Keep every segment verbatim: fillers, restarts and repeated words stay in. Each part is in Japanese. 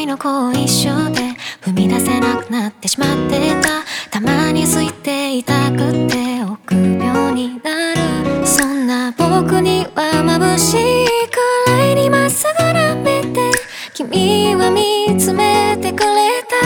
いの後遺症で踏み出せなくなってしまってた。たまに空いていたくて臆病になる。そんな僕には眩しいくらいにまっすぐな目で君は見つめてくれた。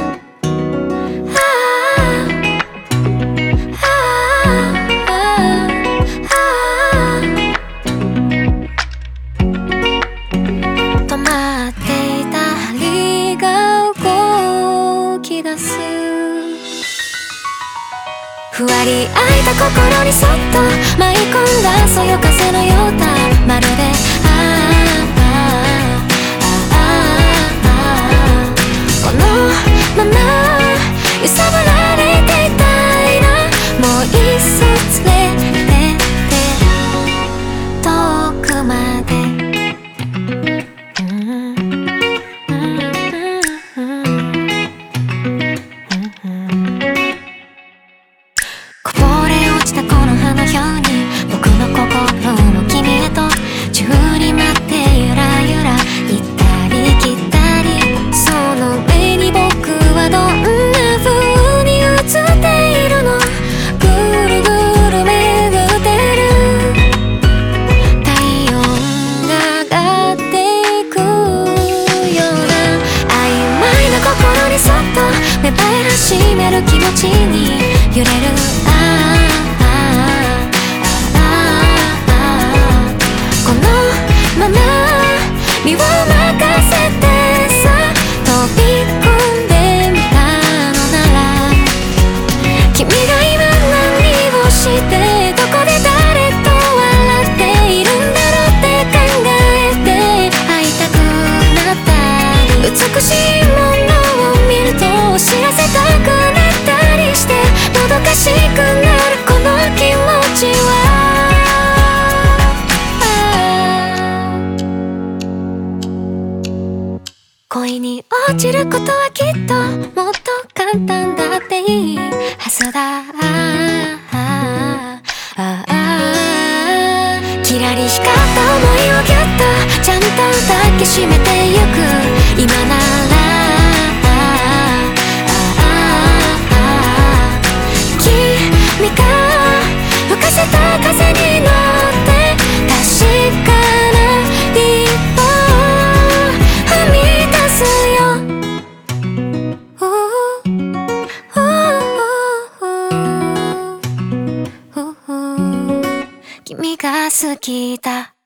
ふわり開いた心にそっと舞い込んだそよ風のようだ。まるでああああああこのまま揺さぶられていたいな。もういっそ連れてって遠くまで。この葉のように僕の心も君へと自由に舞ってゆらゆら行ったり来たり。その目に僕はどんな風に映っているの。ぐるぐる巡ってる。体温が上がっていくような曖昧な心にそっと芽生え始める気持ちに揺れる。ああ身を任せてさ飛び込んでみたのなら。君が今何をしてどこで誰と笑っているんだろうって考えて会いたくなったり美しいものを見ると知らせたくなったりしてもどかしくなるこの気持ちは恋に落ちることはきっともっと簡単だっていいはずだ。キラリ光った想いをぎゅっとちゃんと抱きしめてゆく今なら。君が吹かせた風に乗って確かな一歩踏み君が好きだ。